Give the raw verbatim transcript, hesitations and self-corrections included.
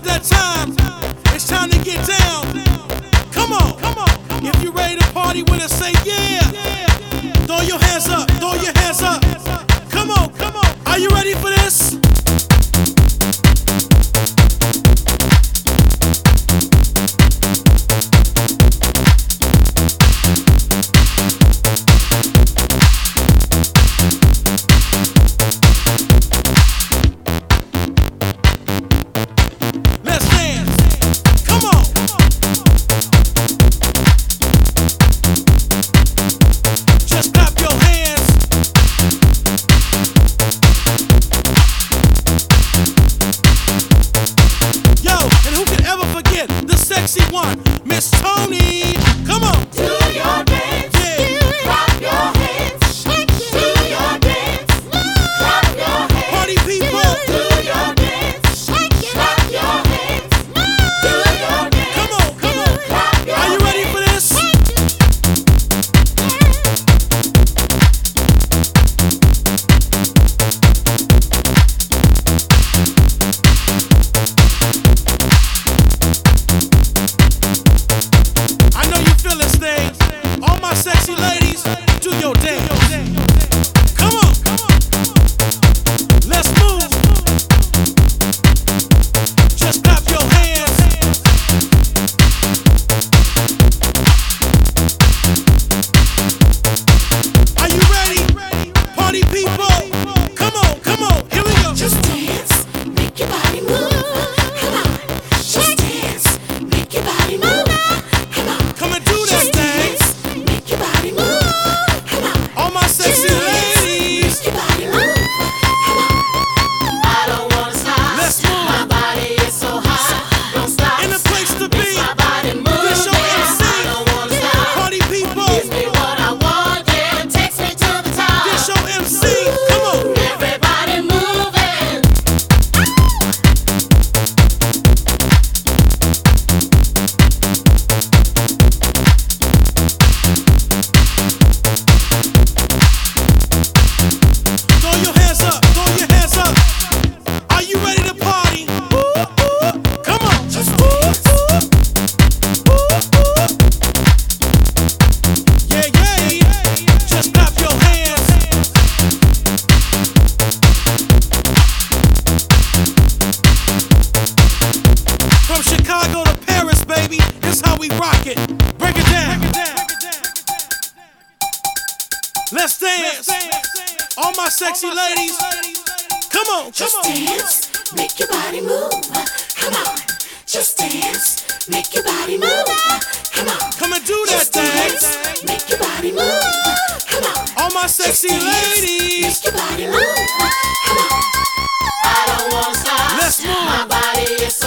about that time. It's time to get down. Come on, come on. If you're ready to party with us, say yeah. Throw your hands up, throw your hands up. Come on, come on. Are you ready for this? Sexy one, Miss Tony. Come on. Do your dance. Yeah. Clap your hands. Do your dance. Clap your hands. Party people. Do your dance. Clap your hands. Do your dance. Come on, come on. Clap your Are you ready for this? I know you feel this thing. All my sexy ladies, do your dance. Come on. Let's move. Just clap your hands. Are you ready? Party people. Come on, come on. Here we go. Just dance. Make your body move. Come on. Just dance. Make your body move. Come on. Come and do that thing. Make your body move. Come on. All my sexy ladies. Make your body move. Come on. I don't wanna stop. Let's move. My body is so hot. Don't stop. In the place to be. My body move. This your M C. I don't wanna stop. Party people. Gives me what I want. Yeah, it takes me to the top. This your M C. Come on. Everybody moving. Throw your hands up. Throw your hands up. Are you ready to party? Come on. Just dance. Yeah, yeah. Just clap your hands. From Chicago to Paris, baby. This how we rock it. Break it down. Let's dance. All my sexy ladies. Come on, come Just on. dance, make your body move. Come on, just dance, make your body move. Come on, Come and do that just dance, thing. make your body move. Come on, All my just sexy dance, ladies. make your body move. Come on, I don't wanna stop. Let's move. My body is